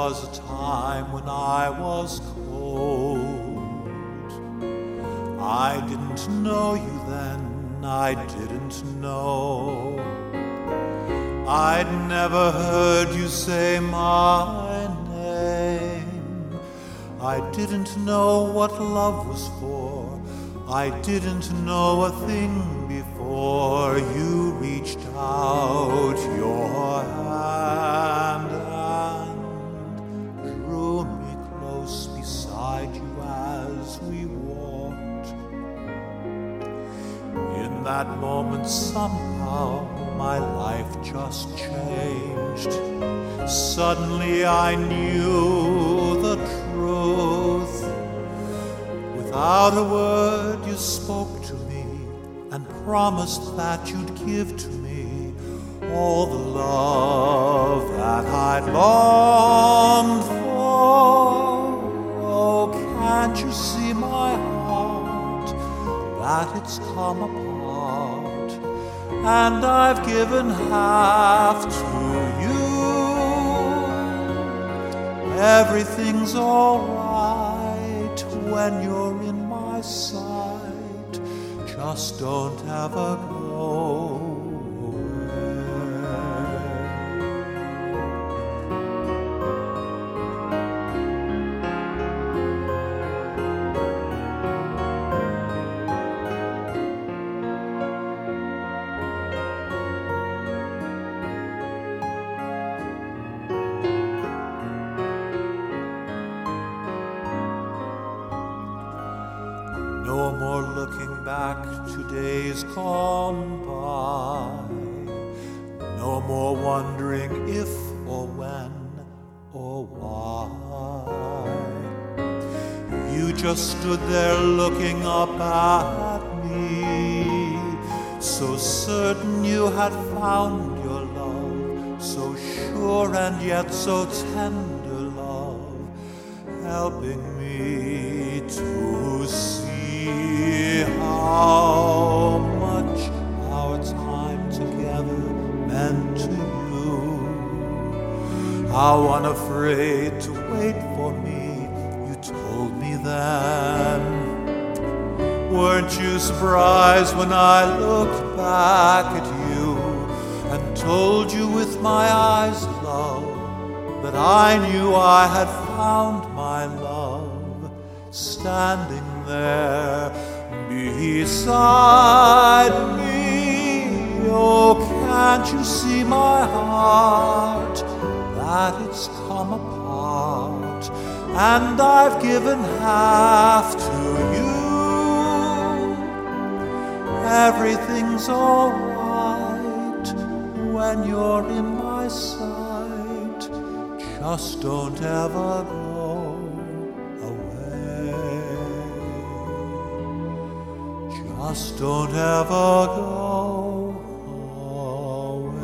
was a time when I was cold. I didn't know you then, I didn't know. I'd never heard you say my name. I didn't know what love was for. I didn't know a thing before you reached out your hand and drew me close beside you as we walked. In that moment somehow my life just changed. Suddenly I knew the truth. Without a word you spoke to me and promised that you'd give to me all the love that I'd longed for. Oh, can't you see my heart, that it's come apart, and I've given half to you. Everything's all right when you're in my sight. Just don't ever go No more looking back to days gone by. No more wondering if or when or why. You just stood there looking up at me, so certain you had found your love, so sure and yet so tender love, helping me to see how much our time together meant to you. How unafraid to wait for me you told me then. Weren't you surprised when I looked back at you and told you with my eyes, love, that I knew I had found my love standing there beside me? Oh, can't you see my heart, that it's come apart, and I've given half to you. Everything's all right when you're in my sight. Just don't ever go away. Just don't ever go away.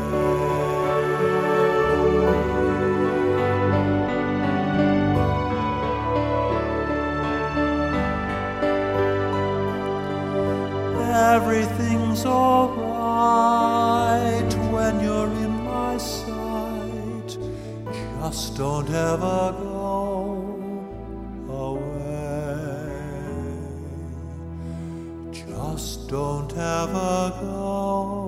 Everything's all right when you're in my sight. Just don't ever go away. Just don't ever go